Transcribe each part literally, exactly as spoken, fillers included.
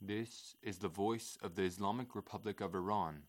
This is the voice of the Islamic Republic of Iran.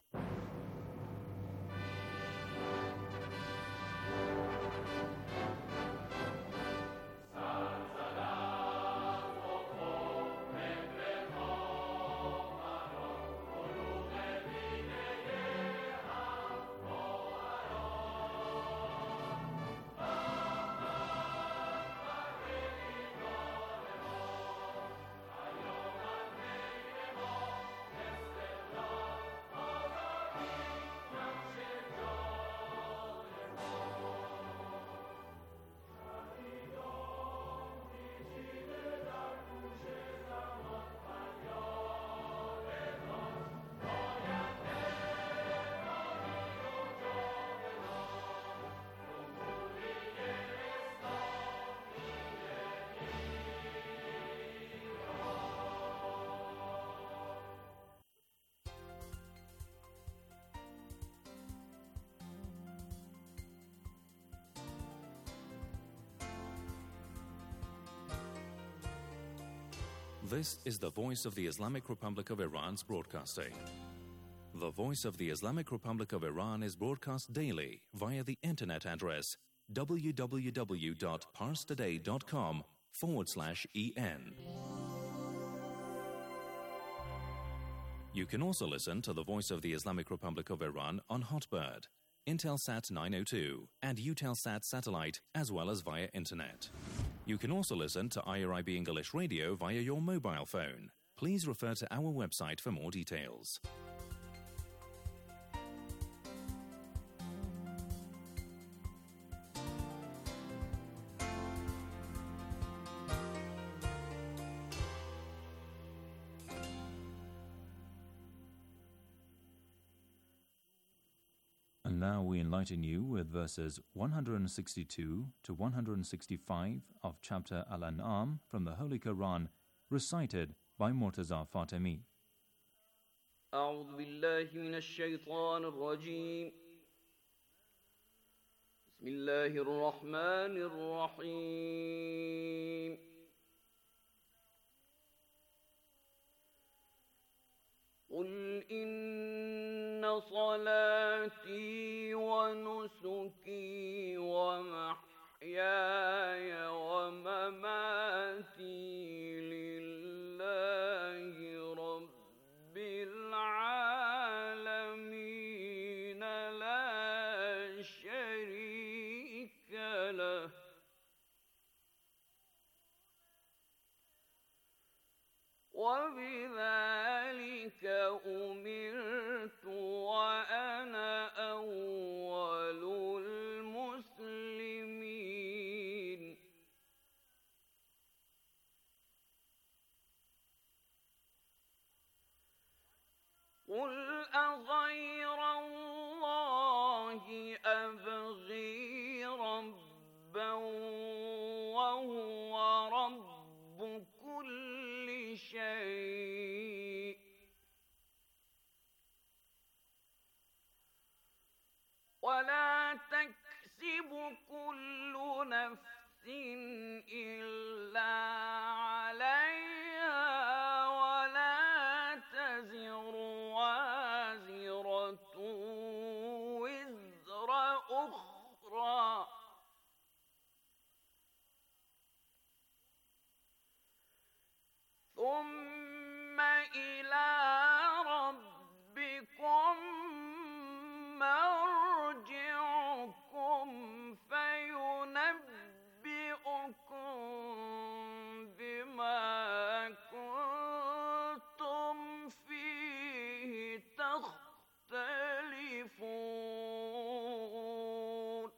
This is the voice of the Islamic Republic of Iran's broadcasting. The voice of the Islamic Republic of Iran is broadcast daily via the internet address www.parstoday.com forward slash en. You can also listen to the voice of the Islamic Republic of Iran on Hotbird, Intelsat nine oh two, and Eutelsat satellite, as well as via internet. You can also listen to I R I B English Radio via your mobile phone. Please refer to our website for more details. And now we enlighten you with verses one hundred sixty-two to one hundred sixty-five of chapter Al-An'am from the Holy Quran, recited by Murtaza Fatemi. أعوذ بالله من الشيطان الرجيم بسم الله الرحمن الرحيم قل إن صلاتي ونسكي ومحياي ومماتي لله رب العالمين لا شريك له وبذلك أمرت وأنا أول المسلمين قل أغير الله أبغي ربا وهو رب كل شيء ولا تكسب كل نفس إلا عليها ولا تزر وازرة وزر أخرى ثم إلى ربكم مرجعكم فينبئكم بما كنتم فيه تختلفون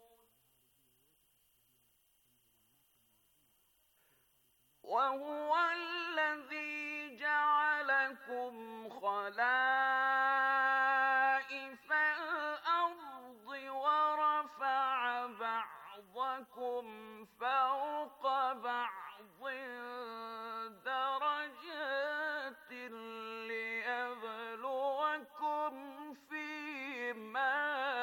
وهو الذي جعلكم خلائف الأرض ورفع بعضكم فوق بعض درجات ليبلوكم فيما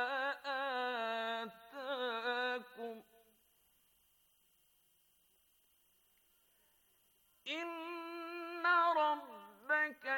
آتاكم إن ربك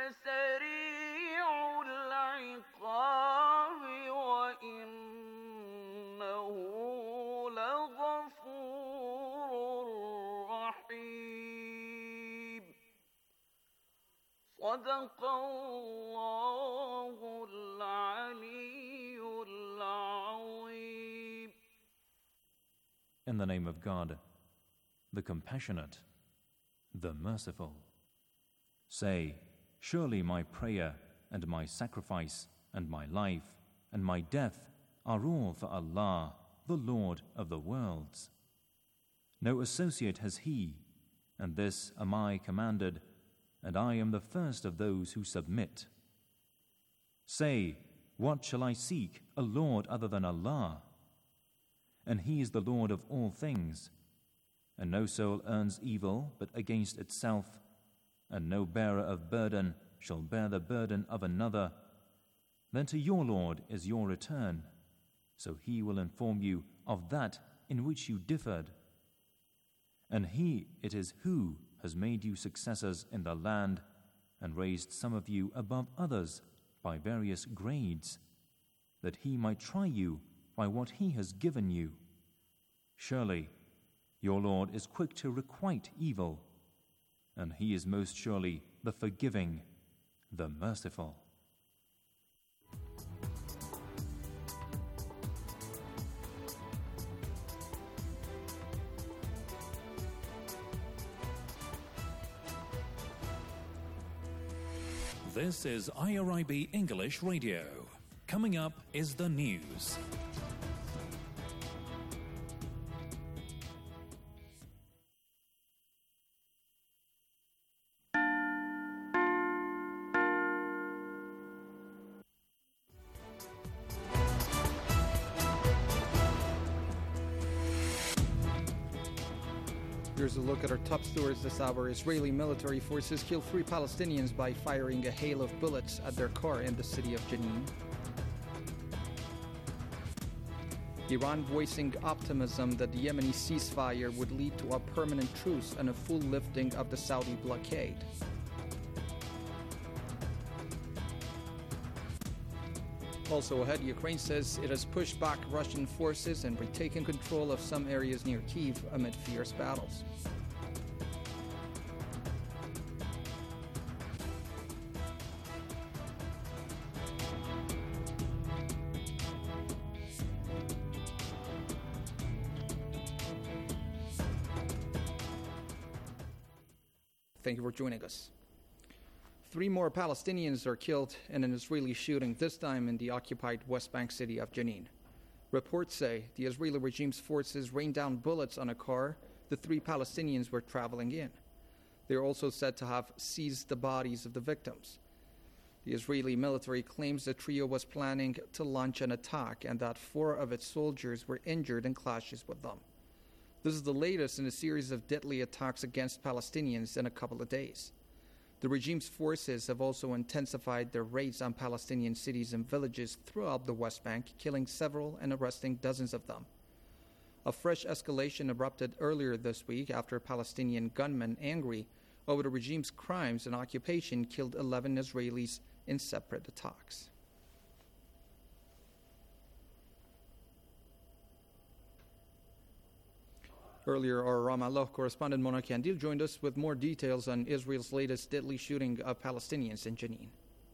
صدق الله العلي العظيم. In the name of God, the Compassionate, the Merciful. Say, surely my prayer and my sacrifice and my life and my death are all for Allah, the Lord of the worlds. No associate has He, and this am I commanded, and I am the first of those who submit. Say, what shall I seek, a Lord other than Allah? And He is the Lord of all things, and no soul earns evil but against itself, and no bearer of burden shall bear the burden of another. Then to your Lord is your return, so He will inform you of that in which you differed. And He it is who has made you successors in the land and raised some of you above others by various grades, that He might try you by what He has given you. Surely your Lord is quick to requite evil, and He is most surely the forgiving, the merciful. This is I R I B English Radio. Coming up is the news. Here's a look at our top stories this hour. Israeli military forces killed three Palestinians by firing a hail of bullets at their car in the city of Jenin. Iran voicing optimism that the Yemeni ceasefire would lead to a permanent truce and a full lifting of the Saudi blockade. Also ahead, Ukraine says it has pushed back Russian forces and retaken control of some areas near Kyiv amid fierce battles. Thank you for joining us. Three more Palestinians are killed in an Israeli shooting, this time in the occupied West Bank city of Jenin. Reports say the Israeli regime's forces rained down bullets on a car the three Palestinians were traveling in. They are also said to have seized the bodies of the victims. The Israeli military claims the trio was planning to launch an attack and that four of its soldiers were injured in clashes with them. This is the latest in a series of deadly attacks against Palestinians in a couple of days. The regime's forces have also intensified their raids on Palestinian cities and villages throughout the West Bank, killing several and arresting dozens of them. A fresh escalation erupted earlier this week after Palestinian gunmen, angry over the regime's crimes and occupation, killed eleven Israelis in separate attacks. Earlier, our Ramallah correspondent Mona Kandil joined us with more details on Israel's latest deadly shooting of Palestinians in Jenin.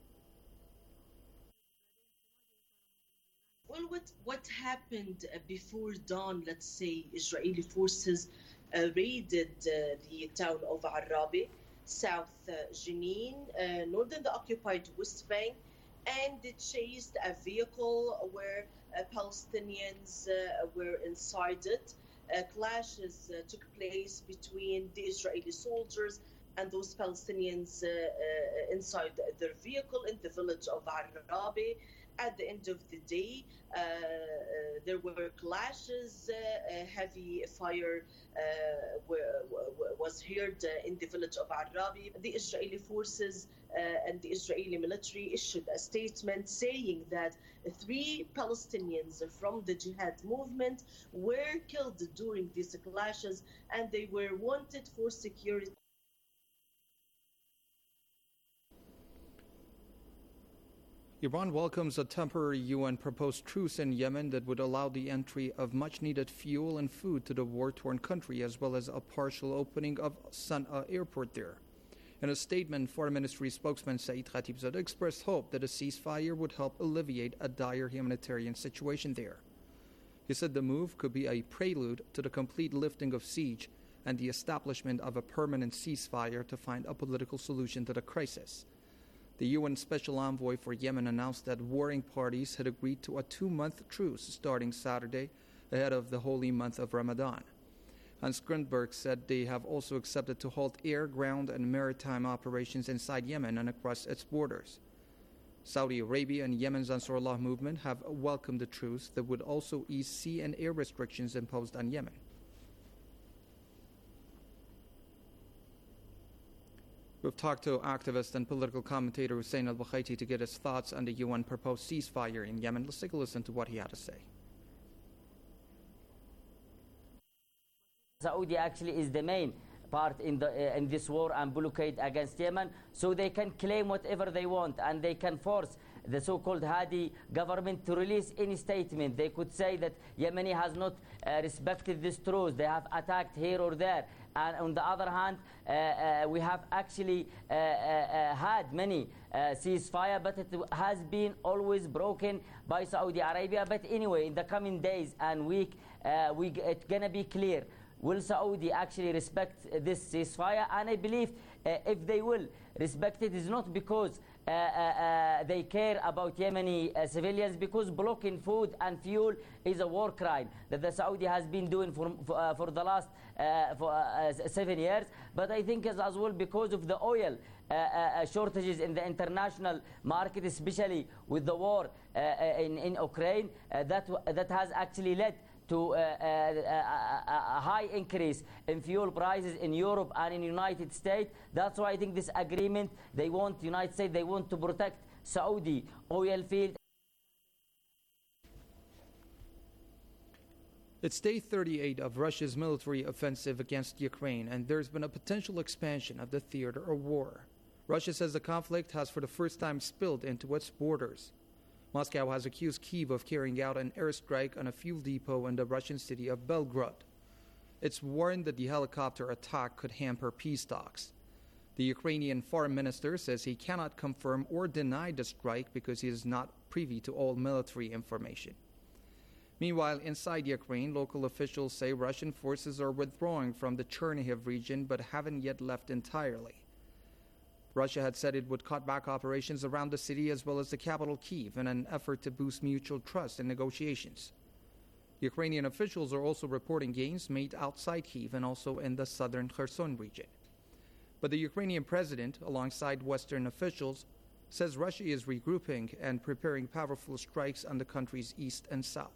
Well, what, what happened uh, before dawn, let's say, Israeli forces uh, raided uh, the town of Arabi, South uh, Jenin, uh, northern the occupied West Bank, and they chased a vehicle where uh, Palestinians uh, were inside it. Uh, clashes uh, took place between the Israeli soldiers and those Palestinians uh, uh, inside their vehicle in the village of Arabi. At the end of the day, uh, uh, there were clashes, uh, uh, heavy fire uh, were, were, was heard uh, in the village of Arabi. The Israeli forces uh, and the Israeli military issued a statement saying that three Palestinians from the Jihad movement were killed during these clashes and they were wanted for security. Iran welcomes a temporary U N-proposed truce in Yemen that would allow the entry of much-needed fuel and food to the war-torn country, as well as a partial opening of Sana'a airport there. In a statement, Foreign Ministry spokesman Saeed Khatibzadeh expressed hope that a ceasefire would help alleviate a dire humanitarian situation there. He said the move could be a prelude to the complete lifting of siege and the establishment of a permanent ceasefire to find a political solution to the crisis. The U N Special Envoy for Yemen announced that warring parties had agreed to a two-month truce starting Saturday ahead of the holy month of Ramadan. Hans Grundberg said they have also accepted to halt air, ground, and maritime operations inside Yemen and across its borders. Saudi Arabia and Yemen's Ansarullah movement have welcomed the truce that would also ease sea and air restrictions imposed on Yemen. We've talked to activist and political commentator Hussein al-Bukhaiti to get his thoughts on the U N proposed ceasefire in Yemen. Let's take a listen to what he had to say. Saudi actually is the main part in the uh, in this war and blockade against Yemen, so they can claim whatever they want and they can force the so-called Hadi government to release any statement. They could say that Yemeni has not uh, respected this truce, they have attacked here or there. And on the other hand, uh, uh, we have actually uh, uh, uh, had many uh, ceasefire, but it has been always broken by Saudi Arabia. But anyway, in the coming days and week, uh, we, it's going to be clear. Will Saudi actually respect this ceasefire? And I believe uh, if they will respect it, it's not because uh, uh, uh, they care about Yemeni uh, civilians, because blocking food and fuel is a war crime that the Saudi has been doing for, for, uh, for the last uh, for, uh, seven years. But I think as, as well because of the oil uh, uh, shortages in the international market, especially with the war uh, in, in Ukraine, uh, that, that has actually led to uh, uh, a, a high increase in fuel prices in Europe and in the United States. That's why I think this agreement, they want, the United States, they want to protect Saudi oil field. It's day thirty-eight of Russia's military offensive against Ukraine, and there's been a potential expansion of the theater of war. Russia says the conflict has for the first time spilled into its borders. Moscow has accused Kyiv of carrying out an airstrike on a fuel depot in the Russian city of Belgrade. It's warned that the helicopter attack could hamper peace talks. The Ukrainian foreign minister says he cannot confirm or deny the strike because he is not privy to all military information. Meanwhile, inside Ukraine, local officials say Russian forces are withdrawing from the Chernihiv region but haven't yet left entirely. Russia had said it would cut back operations around the city as well as the capital Kyiv in an effort to boost mutual trust in negotiations. Ukrainian officials are also reporting gains made outside Kyiv and also in the southern Kherson region. But the Ukrainian president, alongside Western officials, says Russia is regrouping and preparing powerful strikes on the country's east and south.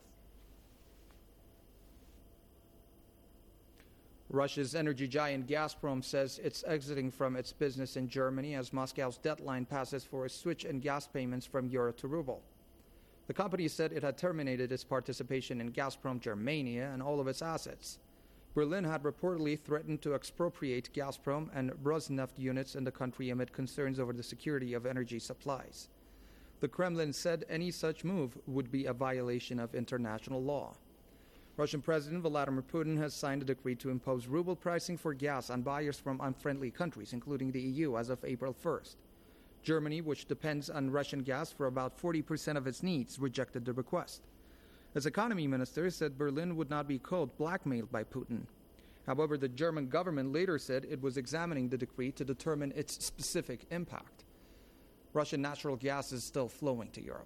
Russia's energy giant Gazprom says it's exiting from its business in Germany as Moscow's deadline passes for a switch in gas payments from euro to ruble. The company said it had terminated its participation in Gazprom Germania and all of its assets. Berlin had reportedly threatened to expropriate Gazprom and Rosneft units in the country amid concerns over the security of energy supplies. The Kremlin said any such move would be a violation of international law. Russian President Vladimir Putin has signed a decree to impose ruble pricing for gas on buyers from unfriendly countries, including the E U, as of April first. Germany, which depends on Russian gas for about forty percent of its needs, rejected the request. Its economy minister said Berlin would not be, quote, blackmailed by Putin. However, the German government later said it was examining the decree to determine its specific impact. Russian natural gas is still flowing to Europe.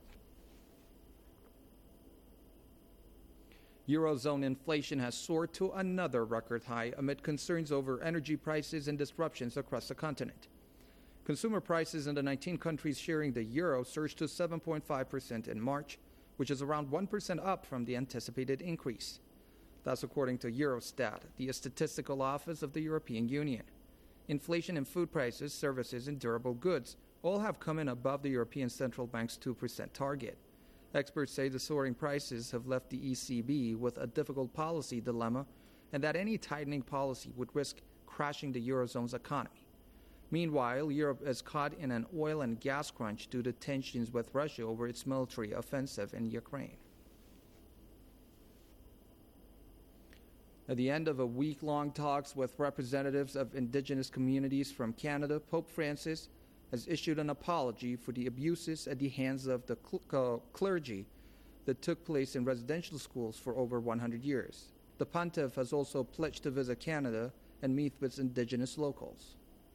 Eurozone inflation has soared to another record high amid concerns over energy prices and disruptions across the continent. Consumer prices in the nineteen countries sharing the euro surged to seven point five percent in March, which is around one percent up from the anticipated increase. That's according to Eurostat, the statistical office of the European Union. Inflation in food prices, services, and durable goods all have come in above the European Central Bank's two percent target. Experts say the soaring prices have left the E C B with a difficult policy dilemma and that any tightening policy would risk crashing the Eurozone's economy. Meanwhile, Europe is caught in an oil and gas crunch due to tensions with Russia over its military offensive in Ukraine. At the end of a week-long talks with representatives of indigenous communities from Canada, Pope Francis has issued an apology for the abuses at the hands of the cl- uh, clergy that took place in residential schools for over one hundred years. The Pontiff has also pledged to visit Canada and meet with indigenous locals.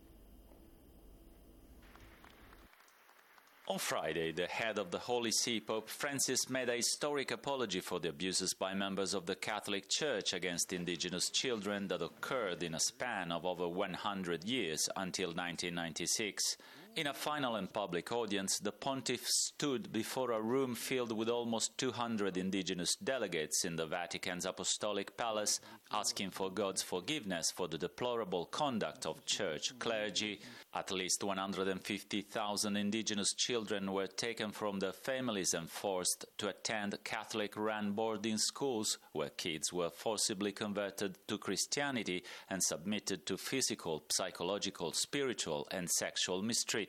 On Friday, the head of the Holy See, Pope Francis, made a historic apology for the abuses by members of the Catholic Church against indigenous children that occurred in a span of over one hundred years until nineteen ninety-six. In a final and public audience, the Pontiff stood before a room filled with almost two hundred indigenous delegates in the Vatican's Apostolic Palace, asking for God's forgiveness for the deplorable conduct of church clergy. At least one hundred fifty thousand indigenous children were taken from their families and forced to attend Catholic-run boarding schools, where kids were forcibly converted to Christianity and submitted to physical, psychological, spiritual, and sexual mistreatment.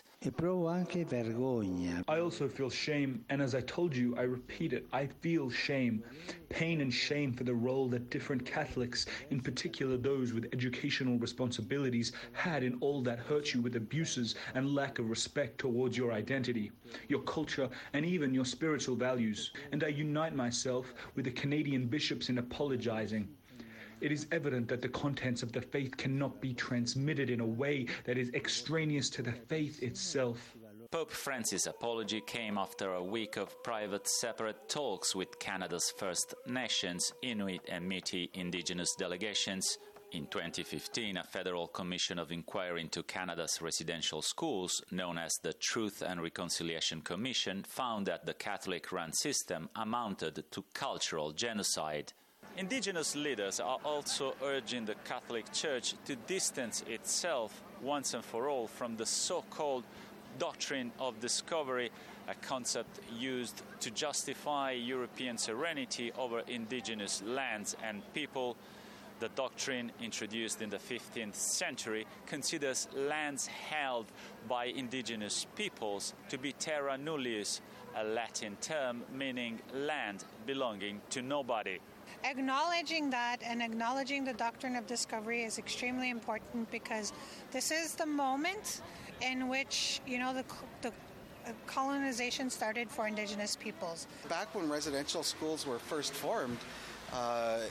I also feel shame, and as I told you, I repeat it, I feel shame. Pain and shame for the role that different Catholics, in particular those with educational responsibilities, had in all that hurt you with abuses and lack of respect towards your identity, your culture, and even your spiritual values. And I unite myself with the Canadian bishops in apologizing. It is evident that the contents of the faith cannot be transmitted in a way that is extraneous to the faith itself. Pope Francis' apology came after a week of private separate talks with Canada's First Nations, Inuit and Métis indigenous delegations. In twenty fifteen, a federal commission of inquiry into Canada's residential schools, known as the Truth and Reconciliation Commission, found that the Catholic-run system amounted to cultural genocide. Indigenous leaders are also urging the Catholic Church to distance itself once and for all from the so-called doctrine of discovery, a concept used to justify European sovereignty over indigenous lands and people. The doctrine, introduced in the fifteenth century, considers lands held by indigenous peoples to be terra nullius, a Latin term meaning land belonging to nobody. Acknowledging that and acknowledging the doctrine of discovery is extremely important, because this is the moment in which, you know, the, the colonization started for indigenous peoples. Back when residential schools were first formed, uh,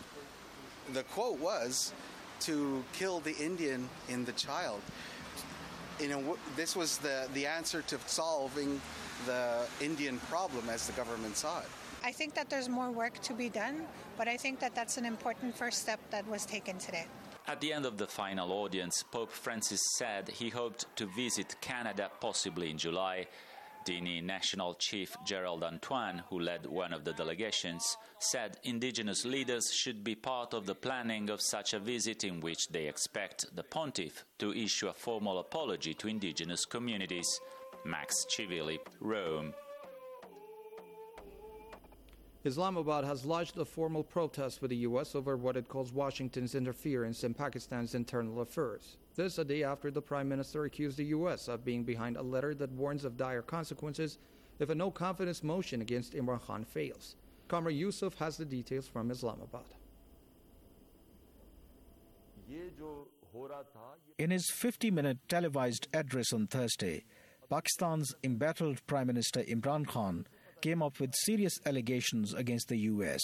the quote was to kill the Indian in the child. You know, this was the, the answer to solving the Indian problem as the government saw it. I think that there's more work to be done, but I think that that's an important first step that was taken today. At the end of the final audience, Pope Francis said he hoped to visit Canada possibly in July. Dini National Chief Gerald Antoine, who led one of the delegations, said Indigenous leaders should be part of the planning of such a visit, in which they expect the Pontiff to issue a formal apology to Indigenous communities. Max Civilli, Rome. Islamabad has lodged a formal protest with the U S over what it calls Washington's interference in Pakistan's internal affairs. This a day after the Prime Minister accused the U S of being behind a letter that warns of dire consequences if a no-confidence motion against Imran Khan fails. Qamar Yusuf has the details from Islamabad. In his fifty-minute televised address on Thursday, Pakistan's embattled Prime Minister Imran Khan came up with serious allegations against the U S.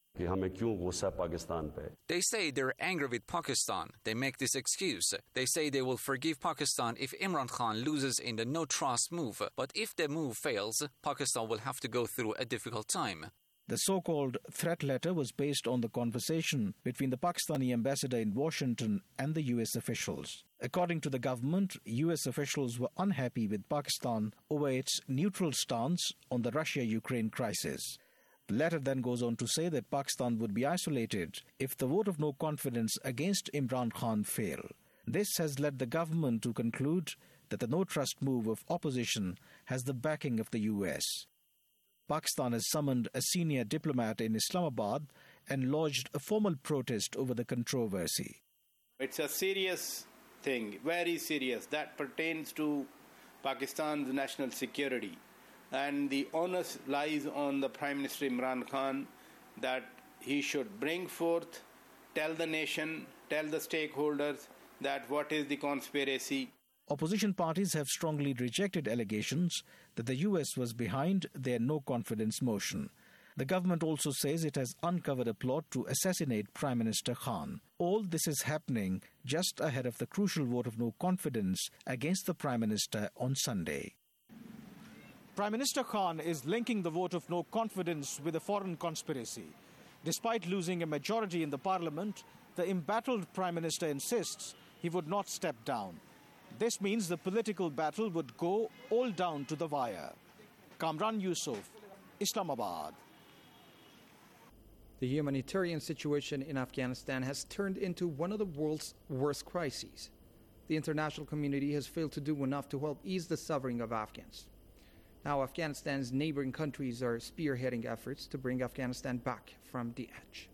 They say they're angry with Pakistan. They make this excuse. They say they will forgive Pakistan if Imran Khan loses in the no-trust move. But if the move fails, Pakistan will have to go through a difficult time. The so-called threat letter was based on the conversation between the Pakistani ambassador in Washington and the U S officials. According to the government, U S officials were unhappy with Pakistan over its neutral stance on the Russia-Ukraine crisis. The letter then goes on to say that Pakistan would be isolated if the vote of no confidence against Imran Khan fail. This has led the government to conclude that the no-trust move of opposition has the backing of the U S. Pakistan has summoned a senior diplomat in Islamabad and lodged a formal protest over the controversy. It's a serious thing, very serious, that pertains to Pakistan's national security. And the onus lies on the Prime Minister Imran Khan that he should bring forth tell the nation, tell the stakeholders that what is the conspiracy. Opposition parties have strongly rejected allegations that the U S was behind their no-confidence motion. The government also says it has uncovered a plot to assassinate Prime Minister Khan. All this is happening just ahead of the crucial vote of no confidence against the Prime Minister on Sunday. Prime Minister Khan is linking the vote of no confidence with a foreign conspiracy. Despite losing a majority in the parliament, the embattled Prime Minister insists he would not step down. This means the political battle would go all down to the wire. Kamran Yusuf, Islamabad. The humanitarian situation in Afghanistan has turned into one of the world's worst crises. The international community has failed to do enough to help ease the suffering of Afghans. Now Afghanistan's neighboring countries are spearheading efforts to bring Afghanistan back from the edge.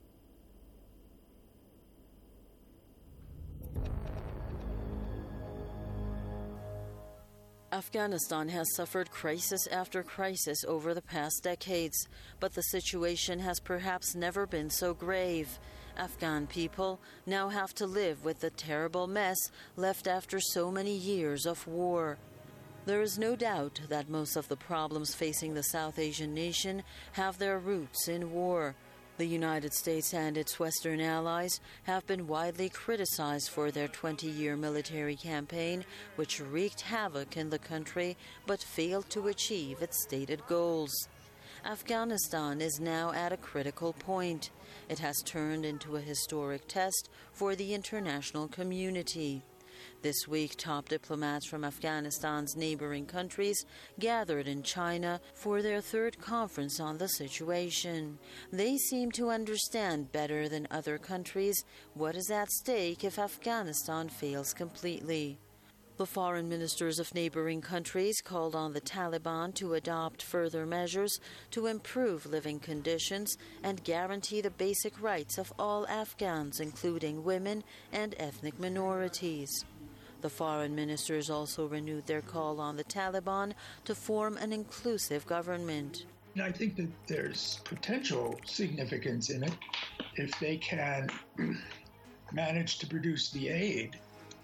Afghanistan has suffered crisis after crisis over the past decades, but the situation has perhaps never been so grave. Afghan people now have to live with the terrible mess left after so many years of war. There is no doubt that most of the problems facing the South Asian nation have their roots in war. The United States and its Western allies have been widely criticized for their twenty-year military campaign, which wreaked havoc in the country but failed to achieve its stated goals. Afghanistan is now at a critical point. It has turned into a historic test for the international community. This week, top diplomats from Afghanistan's neighboring countries gathered in China for their third conference on the situation. They seem to understand better than other countries what is at stake if Afghanistan fails completely. The foreign ministers of neighboring countries called on the Taliban to adopt further measures to improve living conditions and guarantee the basic rights of all Afghans, including women and ethnic minorities. The foreign ministers also renewed their call on the Taliban to form an inclusive government. I think that there's potential significance in it if they can manage to produce the aid,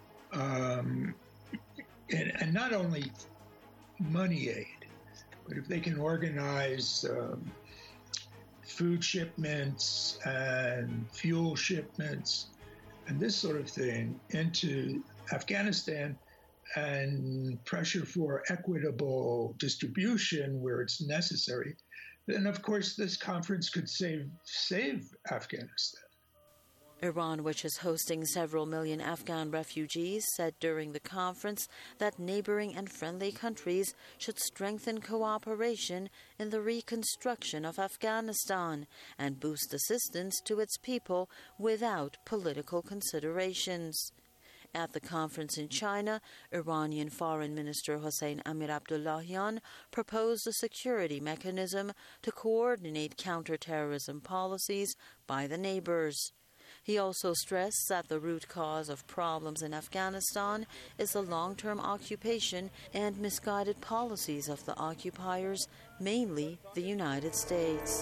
um, and, and not only money aid, but if they can organize um, food shipments and fuel shipments and this sort of thing into Afghanistan and pressure for equitable distribution where it's necessary, then of course this conference could save save Afghanistan. Iran, which is hosting several million Afghan refugees, said during the conference that neighboring and friendly countries should strengthen cooperation in the reconstruction of Afghanistan and boost assistance to its people without political considerations. At the conference in China, Iranian Foreign Minister Hossein Amir Abdullahian proposed a security mechanism to coordinate counterterrorism policies by the neighbors. He also stressed that the root cause of problems in Afghanistan is the long-term occupation and misguided policies of the occupiers, mainly the United States.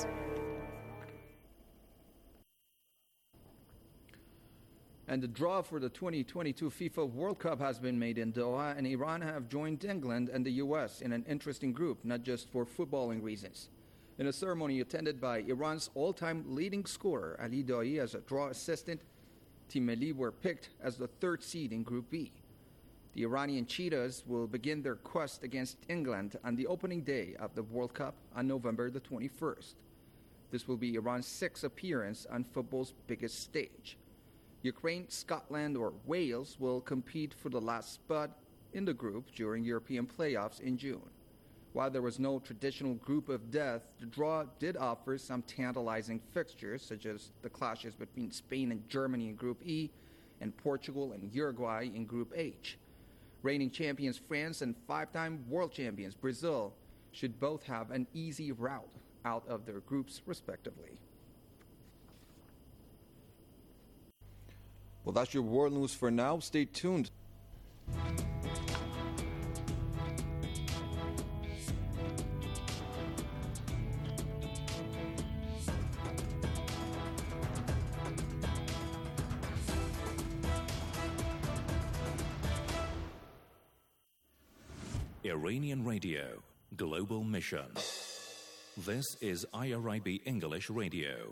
And the draw for the twenty twenty-two FIFA World Cup has been made in Doha, and Iran have joined England and the U S in an interesting group, not just for footballing reasons. In a ceremony attended by Iran's all-time leading scorer, Ali Daei, as a draw assistant, Team Melli were picked as the third seed in Group B. The Iranian Cheetahs will begin their quest against England on the opening day of the World Cup on November the twenty-first. This will be Iran's sixth appearance on football's biggest stage. Ukraine, Scotland, or Wales will compete for the last spot in the group during European playoffs in June. While there was no traditional group of death, the draw did offer some tantalizing fixtures, such as the clashes between Spain and Germany in Group E and Portugal and Uruguay in Group H. Reigning champions France and five-time world champions Brazil should both have an easy route out of their groups, respectively. Well, that's your world news for now. Stay tuned. Iranian Radio, Global Mission. This is I R I B English Radio.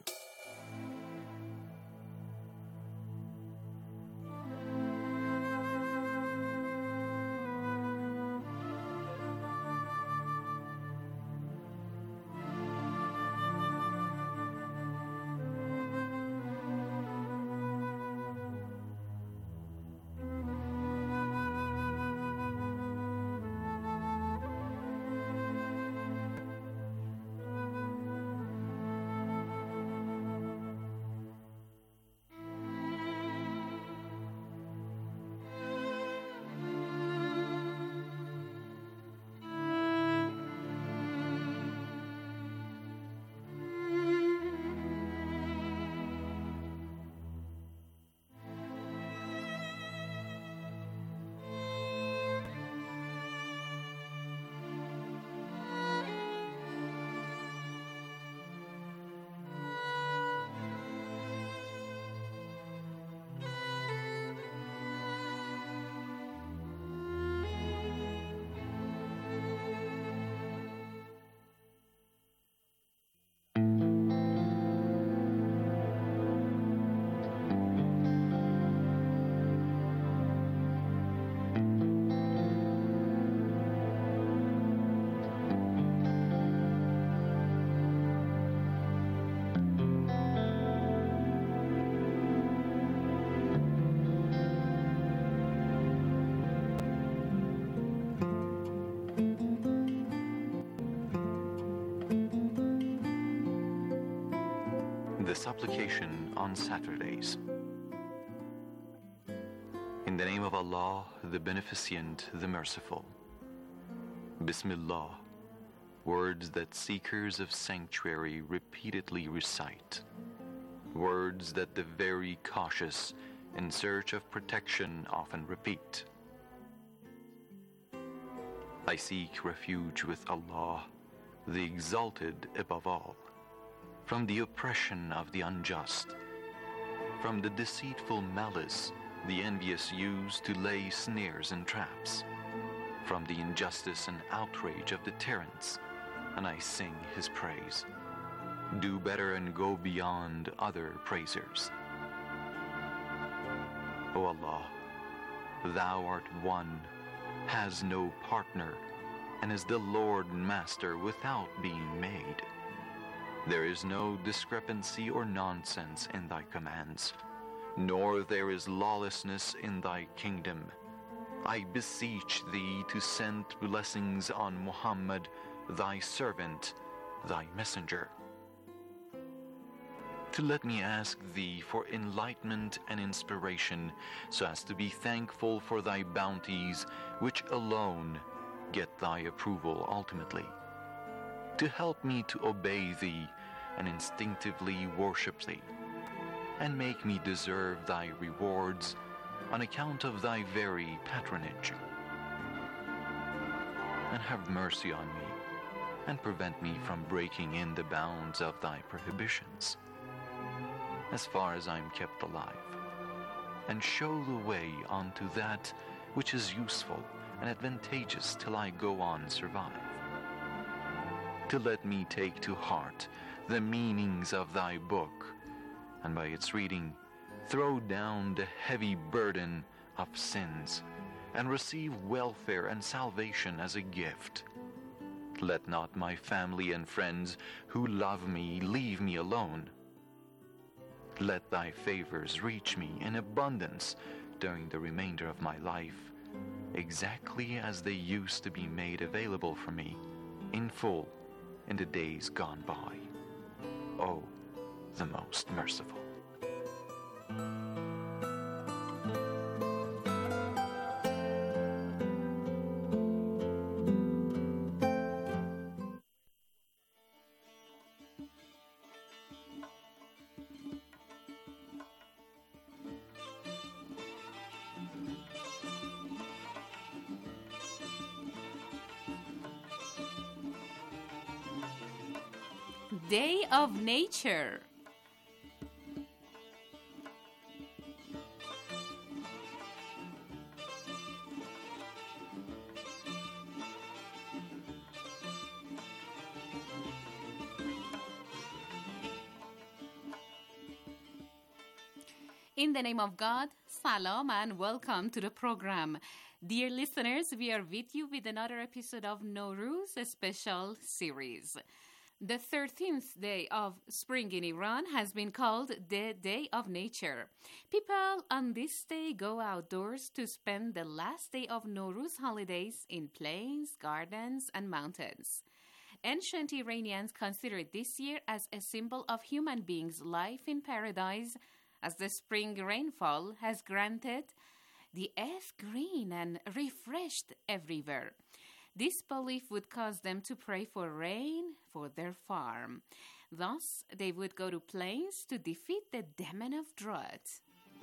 The supplication on Saturdays. In the name of Allah, the Beneficent, the Merciful. Bismillah, words that seekers of sanctuary repeatedly recite. Words that the very cautious in search of protection often repeat. I seek refuge with Allah, the Exalted above all, from the oppression of the unjust, from the deceitful malice the envious use to lay snares and traps, from the injustice and outrage of the tyrants, and I sing his praise. Do better and go beyond other praisers. O Allah, Thou art one, has no partner, and is the Lord and Master without being made. There is no discrepancy or nonsense in thy commands, nor there is lawlessness in thy kingdom. I beseech thee to send blessings on Muhammad, thy servant, thy messenger. To let me ask thee for enlightenment and inspiration, so as to be thankful for thy bounties, which alone get thy approval ultimately. To help me to obey thee and instinctively worship thee, and make me deserve thy rewards on account of thy very patronage. And have mercy on me, and prevent me from breaking in the bounds of thy prohibitions, as far as I am kept alive, and show the way unto that which is useful and advantageous till I go on survive. To let me take to heart the meanings of thy book, and by its reading throw down the heavy burden of sins, and receive welfare and salvation as a gift. Let not my family and friends who love me leave me alone. Let thy favors reach me in abundance during the remainder of my life, exactly as they used to be made available for me in full in the days gone by. O, the most merciful. Day of Nature. In the name of God, salam and welcome to the program. Dear listeners, we are with you with another episode of Nowruz, a special series. The thirteenth day of spring in Iran has been called the Day of Nature. People on this day go outdoors to spend the last day of Nowruz holidays in plains, gardens, and mountains. Ancient Iranians considered this year as a symbol of human beings' life in paradise, as the spring rainfall has granted the earth green and refreshed everywhere. This belief would cause them to pray for rain for their farm. Thus, they would go to plains to defeat the demon of drought.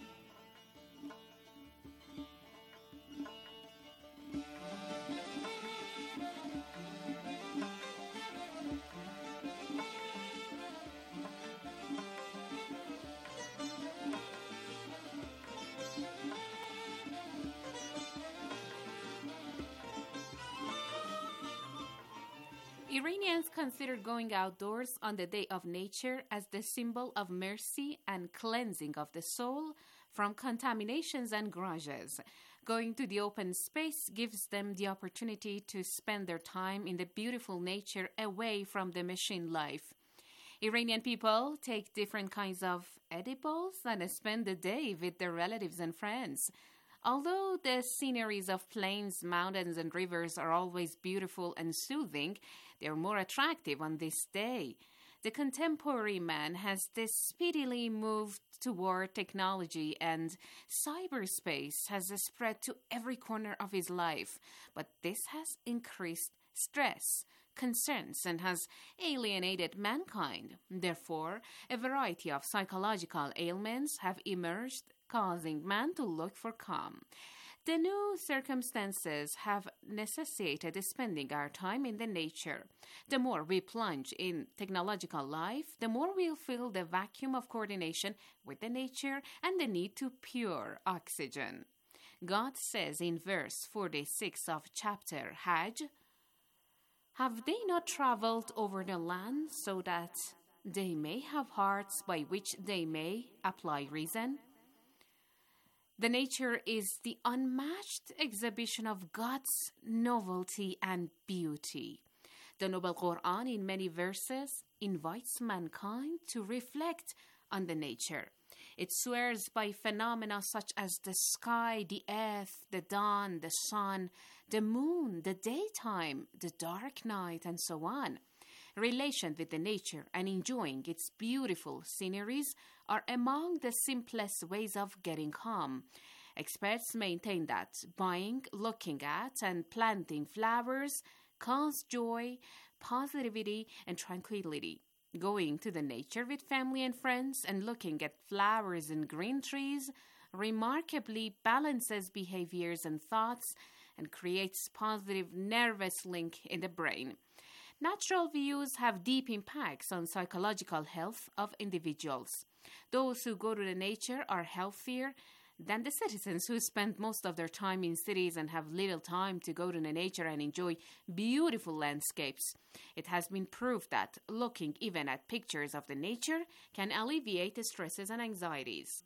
Iranians consider going outdoors on the Day of Nature as the symbol of mercy and cleansing of the soul from contaminations and grudges. Going to the open space gives them the opportunity to spend their time in the beautiful nature away from the machine life. Iranian people take different kinds of edibles and spend the day with their relatives and friends. Although the sceneries of plains, mountains, and rivers are always beautiful and soothing, they are more attractive on this day. The contemporary man has speedily moved toward technology, and cyberspace has spread to every corner of his life. But this has increased stress, concerns, and has alienated mankind. Therefore, a variety of psychological ailments have emerged, causing man to look for calm. The new circumstances have necessitated spending our time in the nature. The more we plunge in technological life, the more we'll feel the vacuum of coordination with the nature and the need to pure oxygen. God says in verse forty-six of chapter Hajj, "Have they not traveled over the land so that they may have hearts by which they may apply reason?" The nature is the unmatched exhibition of God's novelty and beauty. The Noble Quran, in many verses, invites mankind to reflect on the nature. It swears by phenomena such as the sky, the earth, the dawn, the sun, the moon, the daytime, the dark night, and so on. Relation with the nature and enjoying its beautiful sceneries are among the simplest ways of getting calm. Experts maintain that buying, looking at, and planting flowers cause joy, positivity, and tranquility. Going to the nature with family and friends and looking at flowers and green trees remarkably balances behaviors and thoughts and creates positive nervous link in the brain. Natural views have deep impacts on psychological health of individuals. Those who go to the nature are healthier than the citizens who spend most of their time in cities and have little time to go to the nature and enjoy beautiful landscapes. It has been proved that looking even at pictures of the nature can alleviate the stresses and anxieties.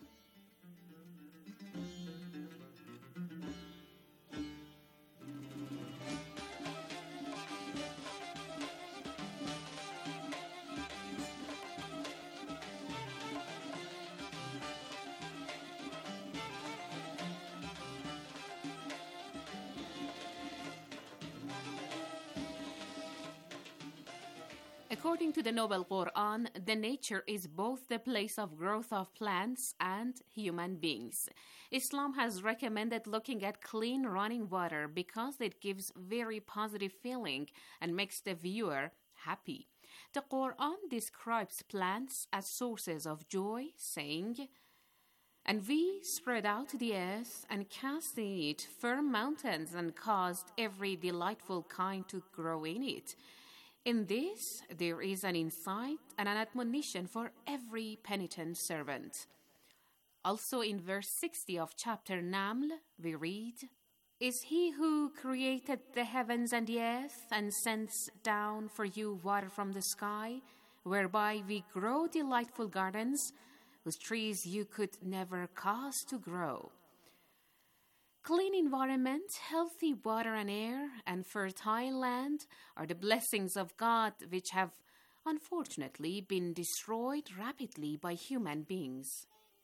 According to the Noble Quran, the nature is both the place of growth of plants and human beings. Islam has recommended looking at clean running water because it gives very positive feeling and makes the viewer happy. The Quran describes plants as sources of joy, saying, "And we spread out the earth and cast in it firm mountains and caused every delightful kind to grow in it. In this, there is an insight and an admonition for every penitent servant." Also in verse sixty of chapter Naml, we read, "Is he who created the heavens and the earth and sends down for you water from the sky, whereby we grow delightful gardens, whose trees you could never cause to grow. Clean environment, healthy water and air, and fertile land are the blessings of God which have unfortunately been destroyed rapidly by human beings.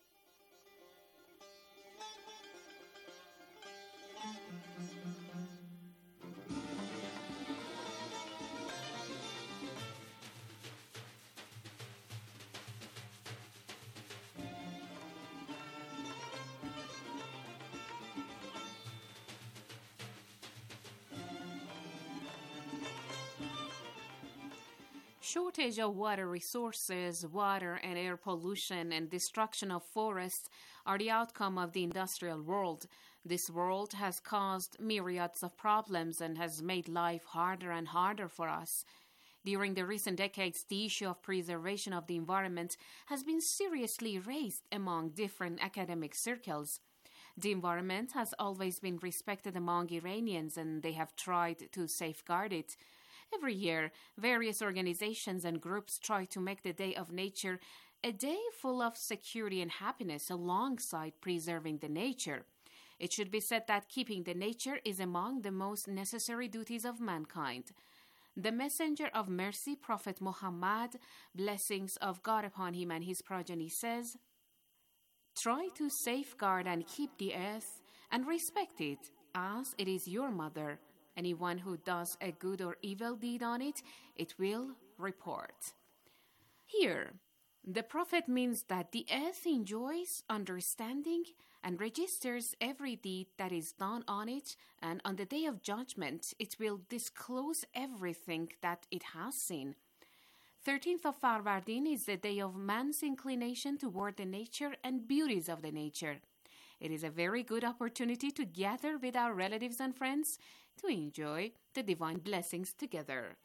Shortage of water resources, water and air pollution, and destruction of forests are the outcome of the industrial world. This world has caused myriads of problems and has made life harder and harder for us. During the recent decades, the issue of preservation of the environment has been seriously raised among different academic circles. The environment has always been respected among Iranians, and they have tried to safeguard it. Every year, various organizations and groups try to make the Day of Nature a day full of security and happiness alongside preserving the nature. It should be said that keeping the nature is among the most necessary duties of mankind. The messenger of mercy, Prophet Muhammad, blessings of God upon him and his progeny, says, "Try to safeguard and keep the earth and respect it as it is your mother. Anyone who does a good or evil deed on it, it will report." Here, the Prophet means that the earth enjoys understanding and registers every deed that is done on it, and on the Day of Judgment, it will disclose everything that it has seen. thirteenth of Farvardin is the day of man's inclination toward the nature and beauties of the nature. It is a very good opportunity to gather with our relatives and friends to enjoy the divine blessings together.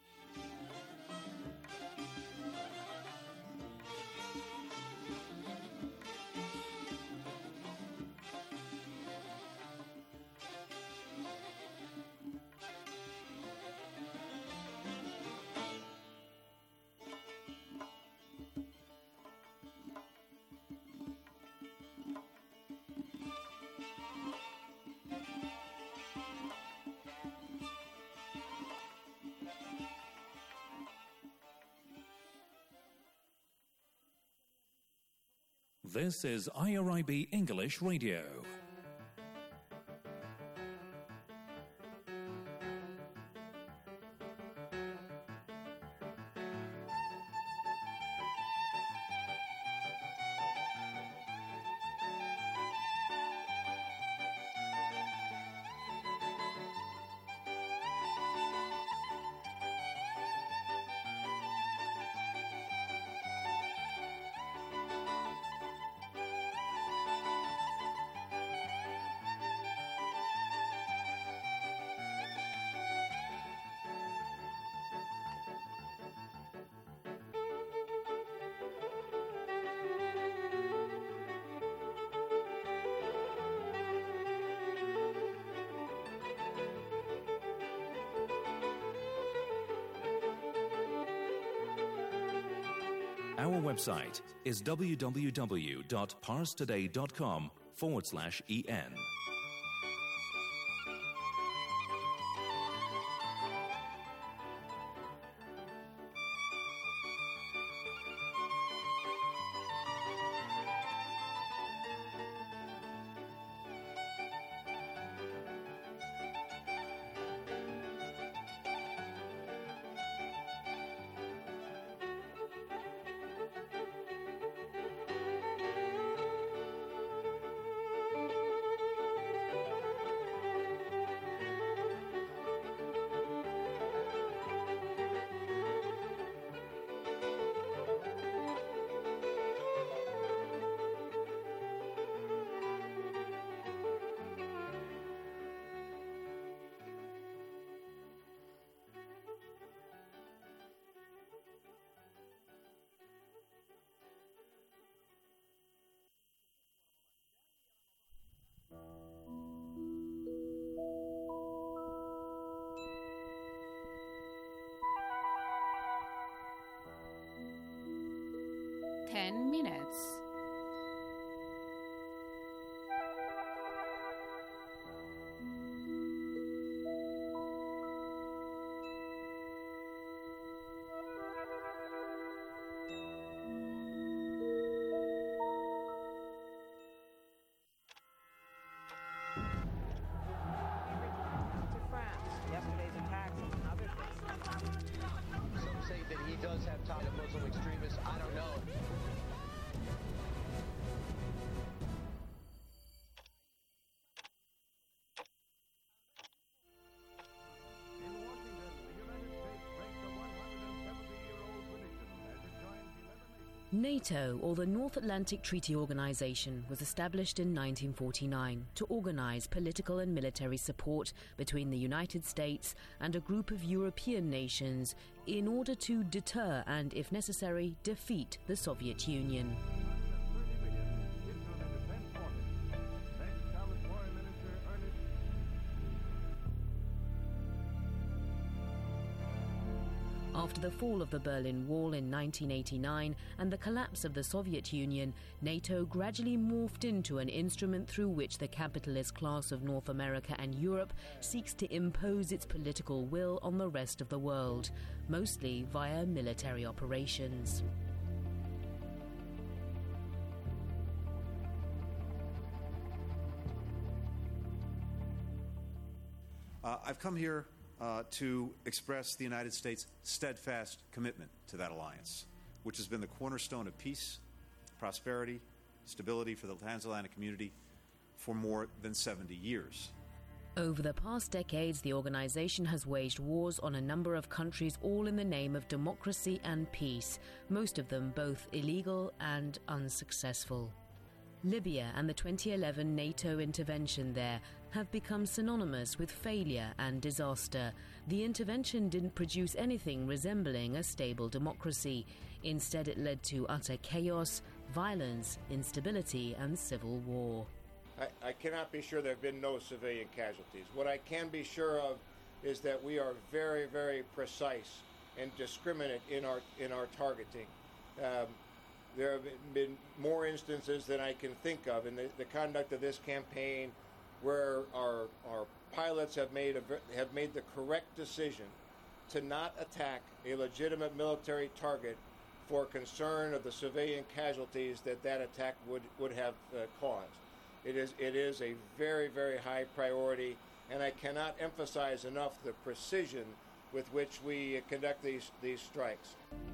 This is I R I B English Radio. Our website is www.parstoday.com forward slash en. Ten minutes. does have ties to Muslim extremists. I don't know. NATO, or the North Atlantic Treaty Organization, was established in nineteen forty-nine to organize political and military support between the United States and a group of European nations in order to deter and, if necessary, defeat the Soviet Union. After the fall of the Berlin Wall in nineteen eighty-nine and the collapse of the Soviet Union, NATO gradually morphed into an instrument through which the capitalist class of North America and Europe seeks to impose its political will on the rest of the world, mostly via military operations. Uh, I've come here Uh, to express the United States' steadfast commitment to that alliance, which has been the cornerstone of peace, prosperity, stability for the transatlantic community for more than seventy years. Over the past decades, the organization has waged wars on a number of countries, all in the name of democracy and peace, most of them both illegal and unsuccessful. Libya and the twenty eleven NATO intervention there have become synonymous with failure and disaster. The intervention didn't produce anything resembling a stable democracy. Instead, it led to utter chaos, violence, instability, and civil war. I, I cannot be sure there have been no civilian casualties. What I can be sure of is that we are very, very precise and discriminate in our in our targeting. Um, There have been more instances than I can think of in the, the conduct of this campaign where our, our pilots have made, a, have made the correct decision to not attack a legitimate military target for concern of the civilian casualties that that attack would, would have uh, caused. It is, it is a very, very high priority, and I cannot emphasize enough the precision with which we conduct these, these strikes.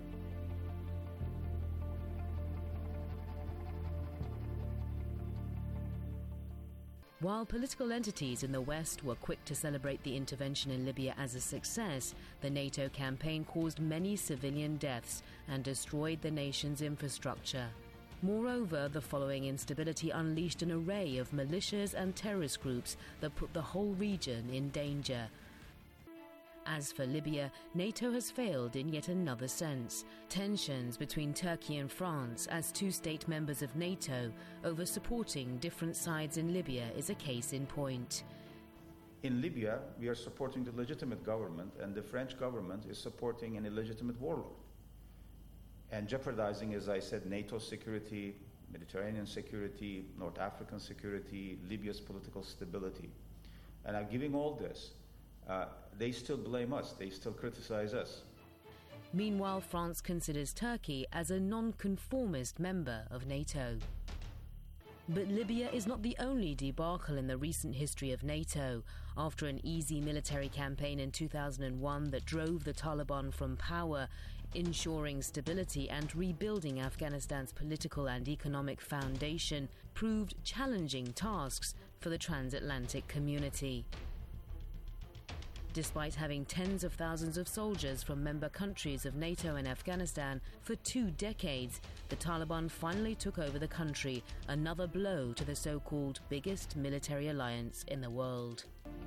While political entities in the West were quick to celebrate the intervention in Libya as a success, the NATO campaign caused many civilian deaths and destroyed the nation's infrastructure. Moreover, the following instability unleashed an array of militias and terrorist groups that put the whole region in danger. As for Libya, NATO has failed in yet another sense. Tensions between Turkey and France as two state members of NATO over supporting different sides in Libya is a case in point. In Libya, we are supporting the legitimate government, and the French government is supporting an illegitimate warlord and jeopardizing, as I said, NATO security, Mediterranean security, North African security, Libya's political stability. And I'm giving all this. Uh, they still blame us. They still criticize us. Meanwhile, France considers Turkey as a non-conformist member of NATO. But Libya is not the only debacle in the recent history of NATO. After an easy military campaign in two thousand one that drove the Taliban from power, ensuring stability and rebuilding Afghanistan's political and economic foundation proved challenging tasks for the transatlantic community. Despite having tens of thousands of soldiers from member countries of NATO and Afghanistan for two decades, the Taliban finally took over the country, another blow to the so-called biggest military alliance in the world.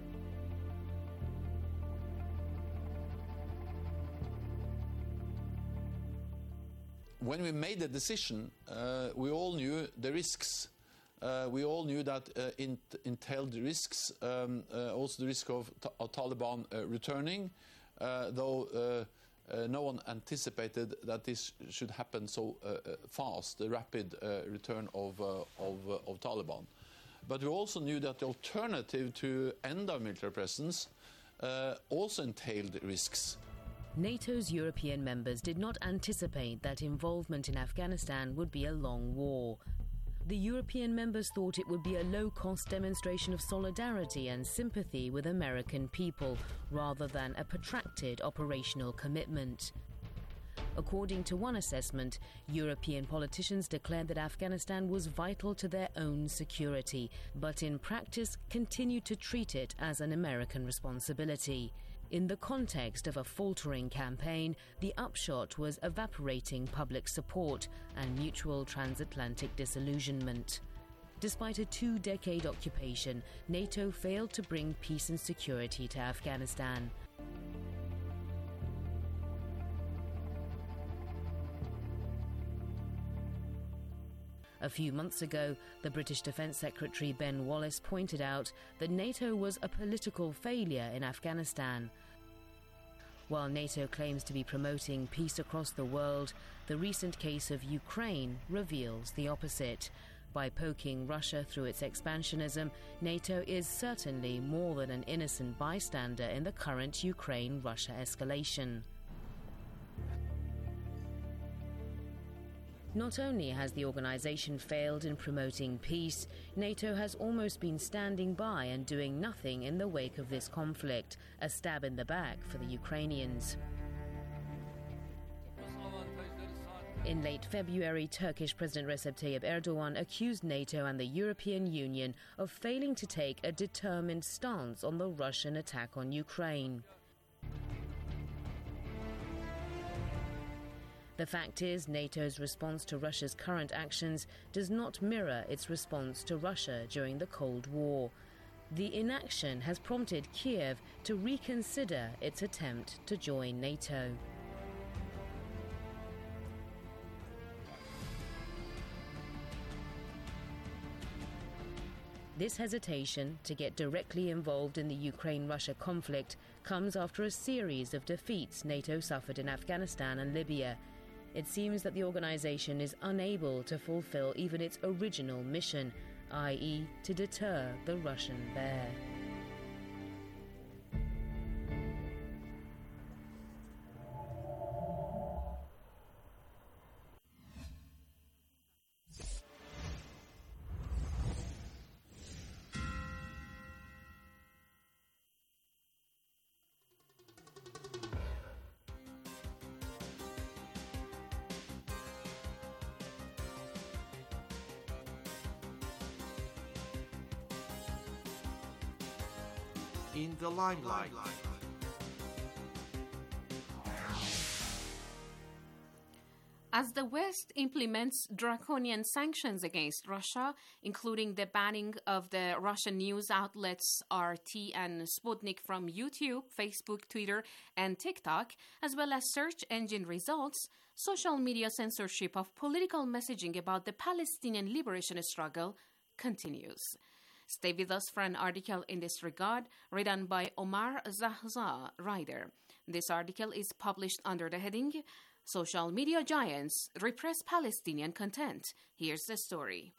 When we made the decision, uh, we all knew the risks. Uh, we all knew that uh, it entailed risks, um, uh, also the risk of, ta- of Taliban uh, returning, uh, though uh, uh, no one anticipated that this should happen so uh, fast, the rapid uh, return of, uh, of, uh, of Taliban. But we also knew that the alternative to end our military presence uh, also entailed risks. NATO's European members did not anticipate that involvement in Afghanistan would be a long war. The European members thought it would be a low-cost demonstration of solidarity and sympathy with American people, rather than a protracted operational commitment. According to one assessment, European politicians declared that Afghanistan was vital to their own security, but in practice continued to treat it as an American responsibility. In the context of a faltering campaign, the upshot was evaporating public support and mutual transatlantic disillusionment. Despite a two-decade occupation, NATO failed to bring peace and security to Afghanistan. A few months ago, the British Defence Secretary Ben Wallace pointed out that NATO was a political failure in Afghanistan. While NATO claims to be promoting peace across the world, the recent case of Ukraine reveals the opposite. By poking Russia through its expansionism, NATO is certainly more than an innocent bystander in the current Ukraine-Russia escalation. Not only has the organization failed in promoting peace, NATO has almost been standing by and doing nothing in the wake of this conflict, a stab in the back for the Ukrainians. In late February, Turkish President Recep Tayyip Erdogan accused NATO and the European Union of failing to take a determined stance on the Russian attack on Ukraine. The fact is, NATO's response to Russia's current actions does not mirror its response to Russia during the Cold War. The inaction has prompted Kiev to reconsider its attempt to join NATO. This hesitation to get directly involved in the Ukraine-Russia conflict comes after a series of defeats NATO suffered in Afghanistan and Libya. It seems that the organization is unable to fulfill even its original mission, that is, to deter the Russian bear. In the limelight. As the West implements draconian sanctions against Russia, including the banning of the Russian news outlets R T and Sputnik from YouTube, Facebook, Twitter, and TikTok, as well as search engine results, social media censorship of political messaging about the Palestinian liberation struggle continues. Stay with us for an article in this regard, written by Omar Zahza, writer. This article is published under the heading, Social Media Giants Repress Palestinian Content. Here's the story.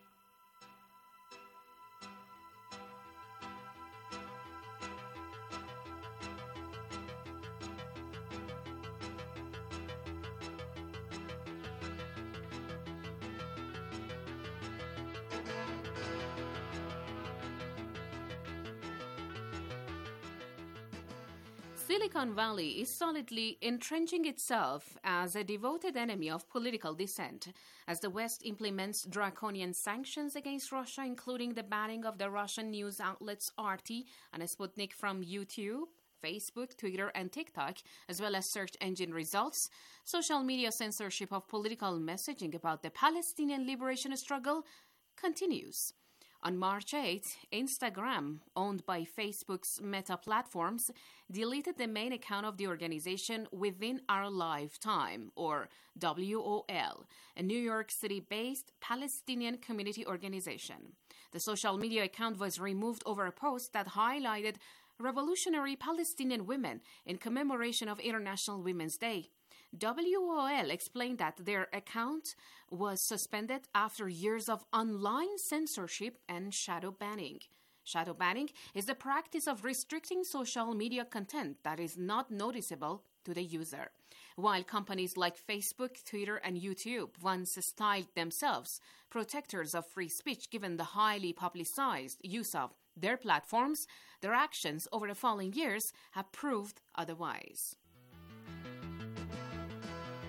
Silicon Valley is solidly entrenching itself as a devoted enemy of political dissent, as the West implements draconian sanctions against Russia, including the banning of the Russian news outlets R T and Sputnik from YouTube, Facebook, Twitter, and TikTok, as well as search engine results. Social media censorship of political messaging about the Palestinian liberation struggle continues. On March eighth, Instagram, owned by Facebook's Meta Platforms, deleted the main account of the organization Within Our Lifetime, or W O L, a New York City-based Palestinian community organization. The social media account was removed over a post that highlighted revolutionary Palestinian women in commemoration of International Women's Day. W O L explained that their account was suspended after years of online censorship and shadow banning. Shadow banning is the practice of restricting social media content that is not noticeable to the user. While companies like Facebook, Twitter, and YouTube once styled themselves protectors of free speech given the highly publicized use of their platforms, their actions over the following years have proved otherwise.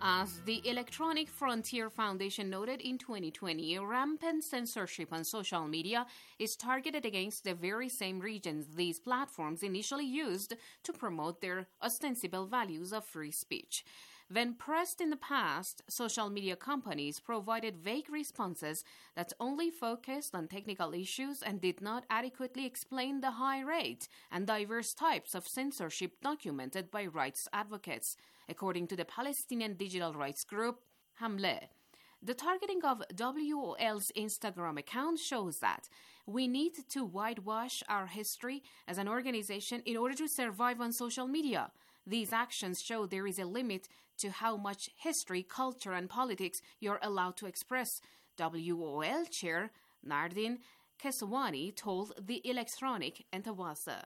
As the Electronic Frontier Foundation noted in twenty twenty, rampant censorship on social media is targeted against the very same regions these platforms initially used to promote their ostensible values of free speech. When pressed in the past, social media companies provided vague responses that only focused on technical issues and did not adequately explain the high rate and diverse types of censorship documented by rights advocates, according to the Palestinian digital rights group Hamle. The targeting of W O L's Instagram account shows that we need to whitewash our history as an organization in order to survive on social media. These actions show there is a limit to how much history, culture, and politics you're allowed to express, W O L chair Nardin Keswani told the Electronic Entawaza.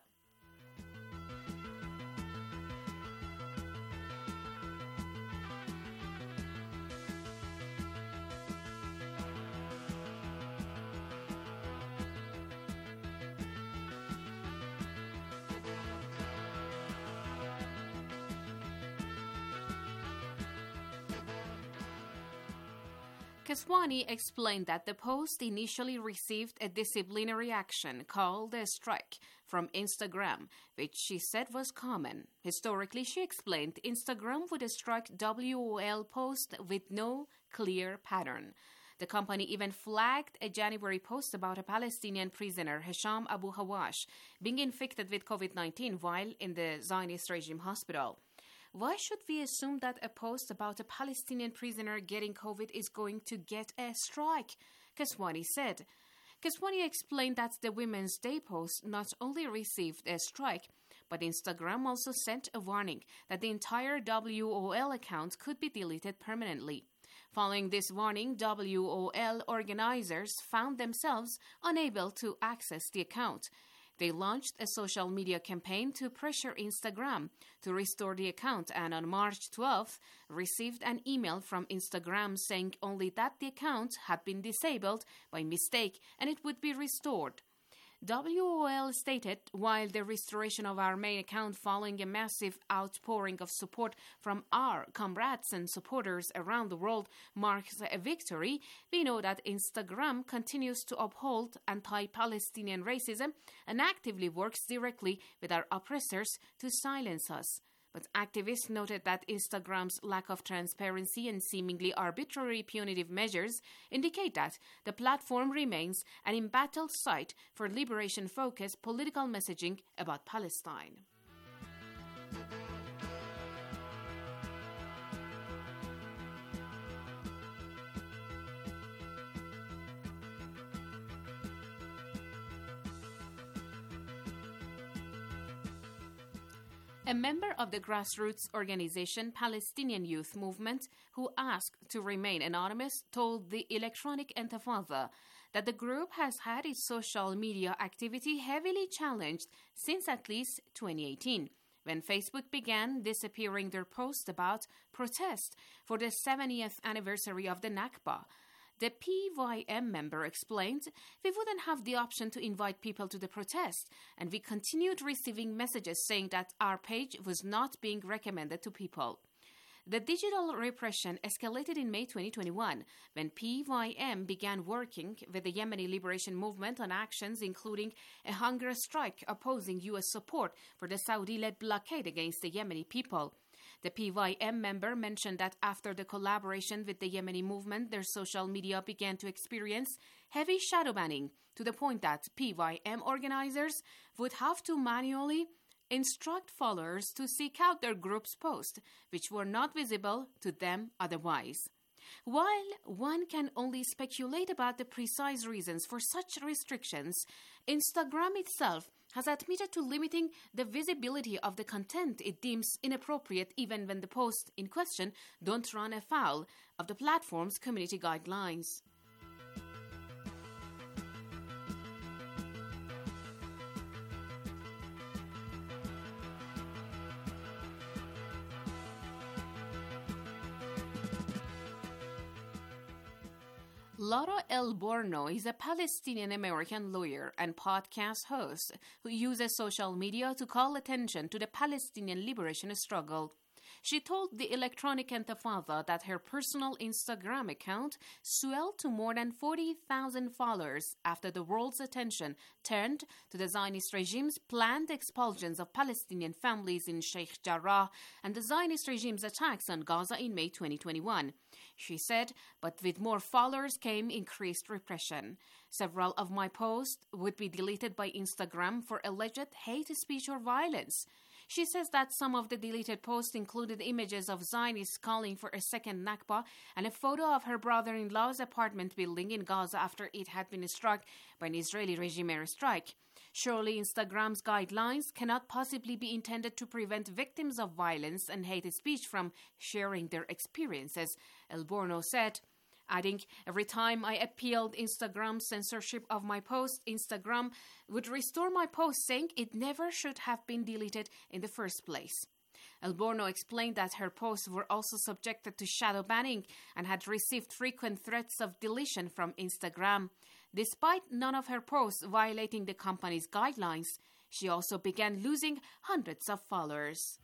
Keswani explained that the post initially received a disciplinary action called a strike from Instagram, which she said was common. Historically, she explained, Instagram would strike W O L posts with no clear pattern. The company even flagged a January post about a Palestinian prisoner, Hisham Abu Hawash, being infected with COVID nineteen while in the Zionist regime hospital. Why should we assume that a post about a Palestinian prisoner getting COVID is going to get a strike? Keswani said. Keswani explained that the Women's Day post not only received a strike, but Instagram also sent a warning that the entire W O L account could be deleted permanently. Following this warning, W O L organizers found themselves unable to access the account. They launched a social media campaign to pressure Instagram to restore the account, and on March twelfth received an email from Instagram saying only that the account had been disabled by mistake and it would be restored. W O L stated, while the restoration of our main account following a massive outpouring of support from our comrades and supporters around the world marks a victory, we know that Instagram continues to uphold anti-Palestinian racism and actively works directly with our oppressors to silence us. But activists noted that Instagram's lack of transparency and seemingly arbitrary punitive measures indicate that the platform remains an embattled site for liberation-focused political messaging about Palestine. A member of the grassroots organization Palestinian Youth Movement, who asked to remain anonymous, told the Electronic Intifada that the group has had its social media activity heavily challenged since at least twenty eighteen, when Facebook began disappearing their posts about protest for the seventieth anniversary of the Nakba. The P Y M member explained, we wouldn't have the option to invite people to the protest, and we continued receiving messages saying that our page was not being recommended to people. The digital repression escalated in May twenty twenty-one, when P Y M began working with the Yemeni Liberation Movement on actions including a hunger strike opposing U S support for the Saudi-led blockade against the Yemeni people. The P Y M member mentioned that after the collaboration with the Yemeni movement, their social media began to experience heavy shadow banning, to the point that P Y M organizers would have to manually instruct followers to seek out their group's posts, which were not visible to them otherwise. While one can only speculate about the precise reasons for such restrictions, Instagram itself has admitted to limiting the visibility of the content it deems inappropriate even when the posts in question don't run afoul of the platform's community guidelines. Laura El Borno is a Palestinian-American lawyer and podcast host who uses social media to call attention to the Palestinian liberation struggle. She told the Electronic Intifada that her personal Instagram account swelled to more than forty thousand followers after the world's attention turned to the Zionist regime's planned expulsions of Palestinian families in Sheikh Jarrah and the Zionist regime's attacks on Gaza in May twenty twenty-one. She said, but with more followers came increased repression. Several of my posts would be deleted by Instagram for alleged hate speech or violence. She says that some of the deleted posts included images of Zionists calling for a second Nakba and a photo of her brother-in-law's apartment building in Gaza after it had been struck by an Israeli regime airstrike. Surely Instagram's guidelines cannot possibly be intended to prevent victims of violence and hate speech from sharing their experiences, El Borno said, adding, every time I appealed Instagram's censorship of my post, Instagram would restore my post, saying it never should have been deleted in the first place. El Borno explained that her posts were also subjected to shadow banning and had received frequent threats of deletion from Instagram. Despite none of her posts violating the company's guidelines, she also began losing hundreds of followers.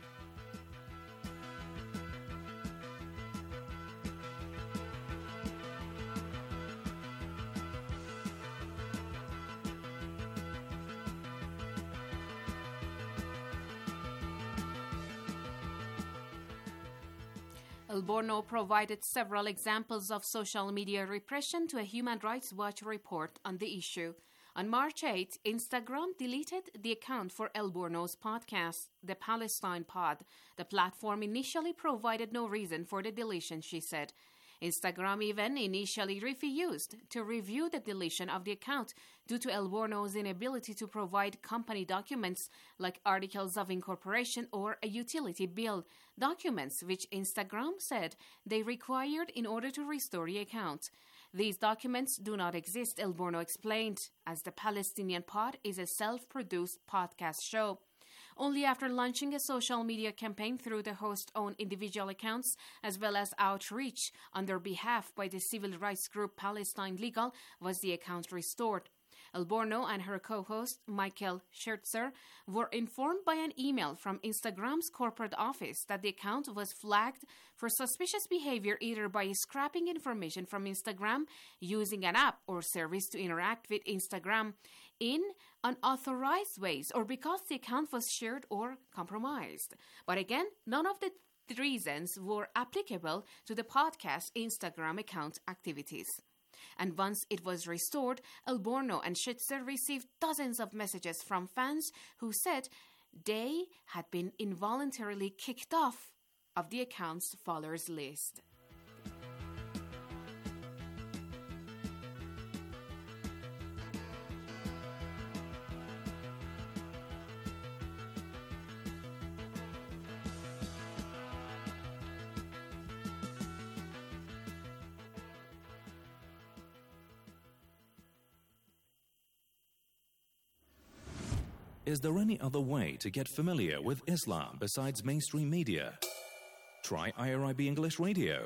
El Borno provided several examples of social media repression to a Human Rights Watch report on the issue. On March eighth, Instagram deleted the account for El Borno's podcast, The Palestine Pod. The platform initially provided no reason for the deletion, she said. Instagram even initially refused to review the deletion of the account due to El Borno's inability to provide company documents like articles of incorporation or a utility bill, documents which Instagram said they required in order to restore the account. These documents do not exist, El Borno explained, as the Palestinian Pod is a self-produced podcast show. Only after launching a social media campaign through the host's own individual accounts, as well as outreach on their behalf by the civil rights group Palestine Legal, was the account restored. El Borno and her co-host, Michael Schertzer, were informed by an email from Instagram's corporate office that the account was flagged for suspicious behavior either by scrapping information from Instagram, using an app or service to interact with Instagram in unauthorized ways, or because the account was shared or compromised. But again, none of the reasons were applicable to the podcast Instagram account activities. And once it was restored, El Borno and Schertzer received dozens of messages from fans who said they had been involuntarily kicked off of the account's followers list. Is there any other way to get familiar with Islam besides mainstream media? Try I R I B English Radio.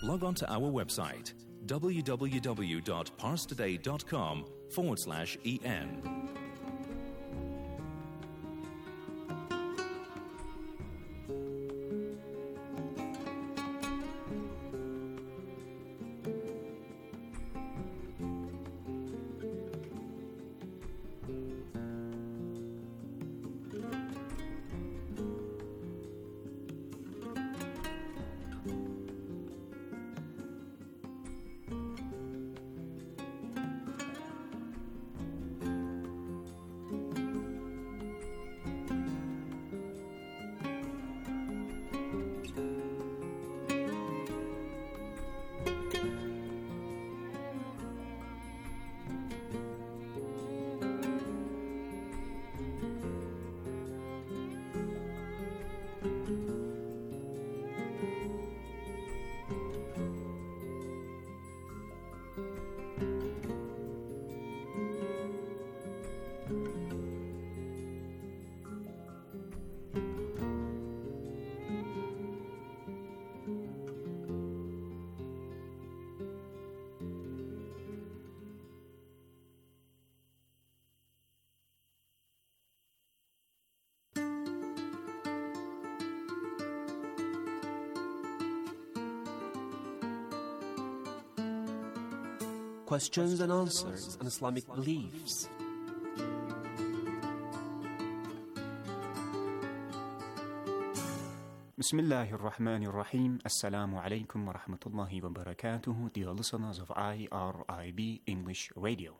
log on to our website www.parstoday.com forward slash en. Questions and answers on Islamic beliefs. Bismillahir Rahmanir Rahim. Assalamu alaikum wa rahmatullahi wa barakatuh, dear listeners of I R I B English Radio.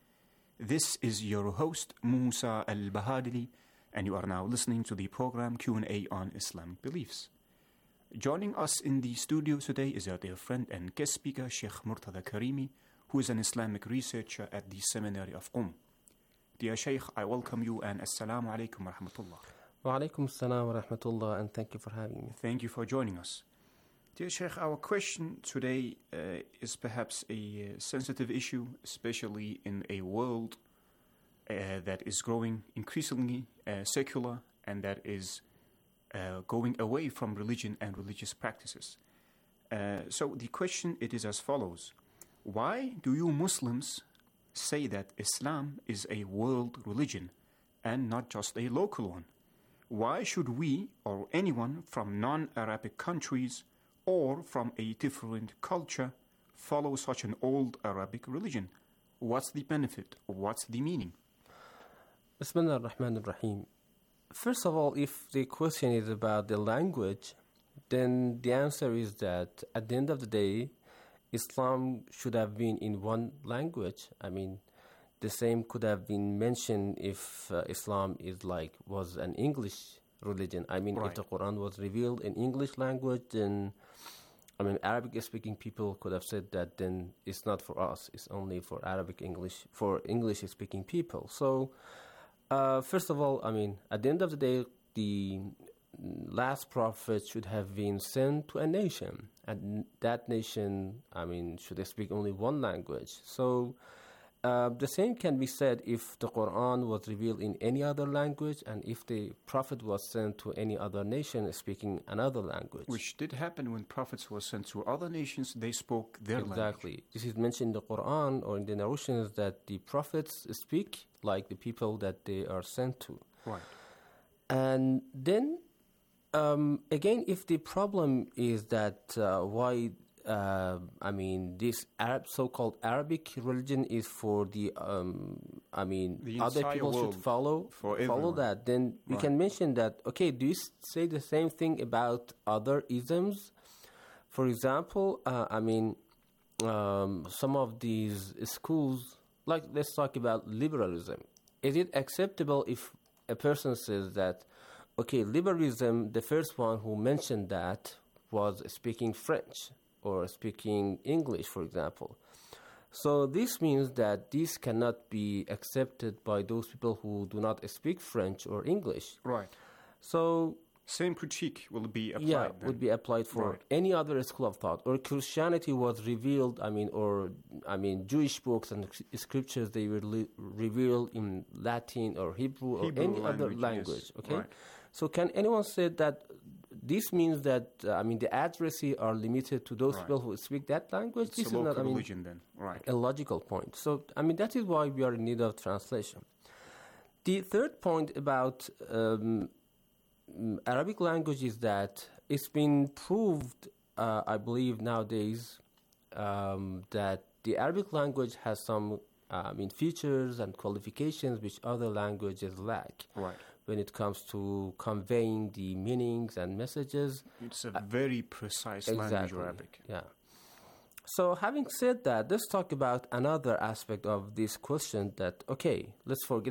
This is your host, Musa Al-Bahadili, and you are now listening to the program Q and A on Islamic beliefs. Joining us in the studio today is our dear friend and guest speaker, Sheikh Murtada Karimi, who is an Islamic researcher at the Seminary of Qom. Dear Sheikh, I welcome you and Assalamu alaikum wa rahmatullah. Wa alaikum assalam wa rahmatullah, and thank you for having me. Thank you for joining us. Dear Sheikh, our question today uh, is perhaps a uh, sensitive issue, especially in a world uh, that is growing increasingly uh, secular and that is uh, going away from religion and religious practices. Uh, so the question, it is as follows. Why do you Muslims say that Islam is a world religion and not just a local one? Why should we or anyone from non-Arabic countries or from a different culture follow such an old Arabic religion? What's the benefit? What's the meaning? Bismillah ar-Rahman ar-Rahim. First of all, if the question is about the language, then the answer is that at the end of the day, Islam should have been in one language. I mean, the same could have been mentioned if uh, Islam is like was an English religion. I mean, right. If the Quran was revealed in English language, then I mean, Arabic-speaking people could have said that then it's not for us. It's only for Arabic English for English-speaking people. So, uh, first of all, I mean, at the end of the day, the last prophet should have been sent to a nation, and that nation, I mean, should speak only one language. So uh, the same can be said if the Quran was revealed in any other language and if the prophet was sent to any other nation speaking another language. Which did happen when prophets were sent to other nations, they spoke their exactly. language. Exactly. This is mentioned in the Quran or in the narrations that the prophets speak like the people that they are sent to. Right. And then Um, again, if the problem is that uh, why, uh, I mean, this Arab, so-called Arabic religion is for the, um, I mean, the other people should follow follow that, then we right. can mention that, okay, do you say the same thing about other isms? For example, uh, I mean, um, some of these schools, like let's talk about liberalism. Is it acceptable if a person says that, okay, liberalism, the first one who mentioned that was speaking French or speaking English, for example. So this means that this cannot be accepted by those people who do not speak French or English. Right. So same critique will be applied. Yeah, then. would be applied for right. any other school of thought. Or Christianity was revealed, I mean, or I mean, Jewish books and scriptures, they were li- revealed in Latin or Hebrew, Hebrew or any language, other language. Yes. Okay. Right. So can anyone say that this means that, uh, I mean, the addressee are limited to those Right. people who speak that language. It's this a is not, local I mean, religion then. Right. a logical point. So, I mean, that is why we are in need of translation. The third point about um, Arabic language is that it's been proved, uh, I believe nowadays, um, that the Arabic language has some, uh, I mean, features and qualifications which other languages lack. Right. When it comes to conveying the meanings and messages. It's a very precise language, Exactly. Arabic. Yeah. So having said that, let's talk about another aspect of this question that, okay, let's forget